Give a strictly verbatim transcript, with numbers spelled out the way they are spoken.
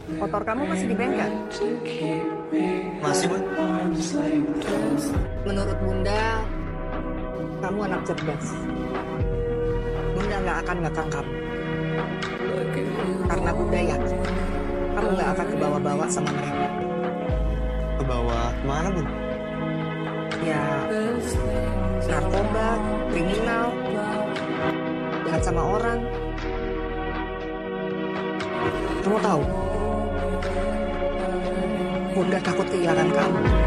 Motor kamu masih di bengkel? Masih, Bun. Menurut Bunda, kamu anak cerdas. Bunda nggak akan ngekang kamu. Karena Bunda yakin kamu nggak akan kebawa-bawa sama mereka. Ke bawah kemana, Bun? Ya, narkoba, kriminal, jahat sama orang. Kamu tahu, Bunda takut kehilangan kamu.